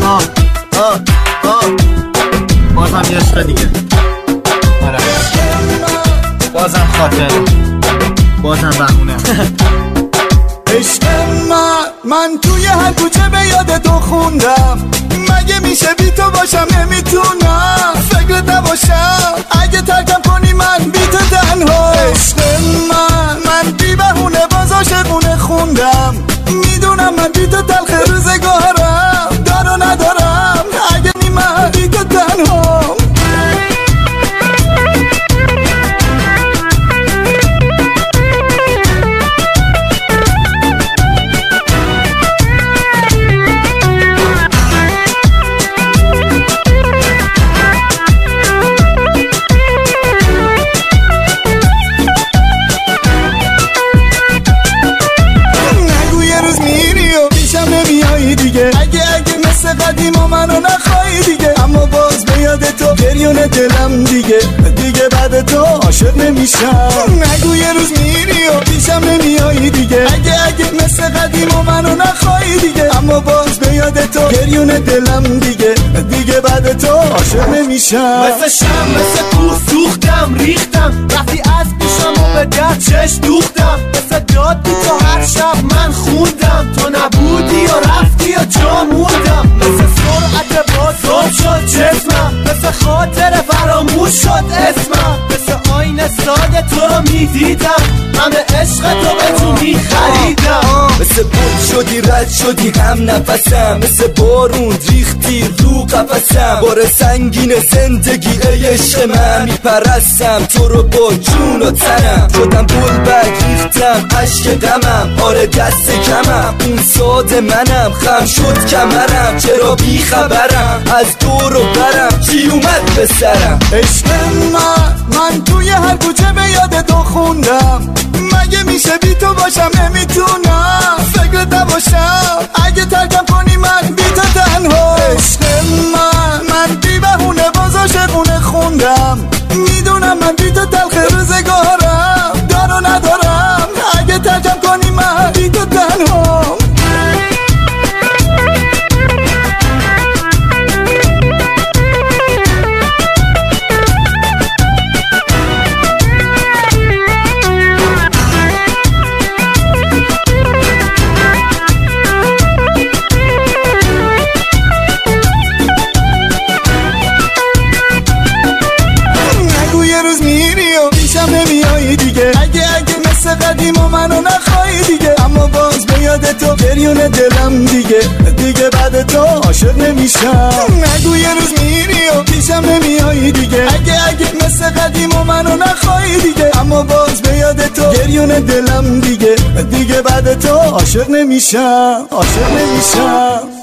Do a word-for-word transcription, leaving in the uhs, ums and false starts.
آه آه آه بازم یه عشق دیگه. آره بازم خاطر، بازم بهونه. عشق من من توی هر کوچه به یاد تو خوندم، مگه میشه بی تو باشم نمیتونم، فکرت نباشم اگه ترکم کنی من بی تو تنها. عشق من من بی بهونه باز عاشقونه خوندم، میدونم من بی تو تلخ روزگارم، دارو ندارم اگه نی من بی تو تنها. اگه اگه مثل قدیم و منو نخواهی دیگه، اما باز به یاد تو گریون دلم دیگه، دیگه بعد تو عاشق نمیشم. نگو یه روز میری و پیشم نمیایی دیگه، اگه اگه مثل قدیم و منو نخواهی دیگه، اما باز به یاد تو گریون دلم دیگه، دیگه بعد تو عاشق نمیشم. مثل شم مثل کوه سوختم ریختم، وقتی از پیشم و به درد چش دوختم، مثل داد بی تو هر شب من خوندم، تو نبودی و رفتی و جا موندم، مثل سرعت بازم شد جسمم، مثل خاطر فراموش شد اسمم، مثل آینه ساده تو رو میدیدم، همه عشق تو به تو میخریدم. مثل بود شدی رد شدی هم نفسم، مثل بارون ریختی رو قفسم، بار سنگین زندگی ای عشق من، میپرستم تو رو با جون و تنم، شدم گلبرگ ریختم عشق غمم، آره دست کمم اون ساد منم، خم شد کمرم چرا بی خبرم، از دور و برم چی اومد به سرم. عشق من من توی هر کوچه به یاد تو خوندم، مگه میشه بی تو باشم نمیتونم، فکرت نباشم اگه ترکم کنی من بی تو تنها. عشق من من بی بهونه باز عاشقونه خوندم، میدونم من بی تو تلخ روزگارم، دارو ندارم اگه ترکم کنی من بی تو تنها. دیگه اگه اگه مثل قدیم و منو نخواهی دیگه، اما باز به یاد تو گریون دلم دیگه، دیگه بعد تو عاشق نمیشم. نگو یه روز میری و پیشم نمیایی دیگه، اگه اگه مثل قدیم و منو نخواهی دیگه، اما باز به یاد تو گریون دلم دیگه، دیگه بعد تو عاشق نمیشم، عاشق نمیشم.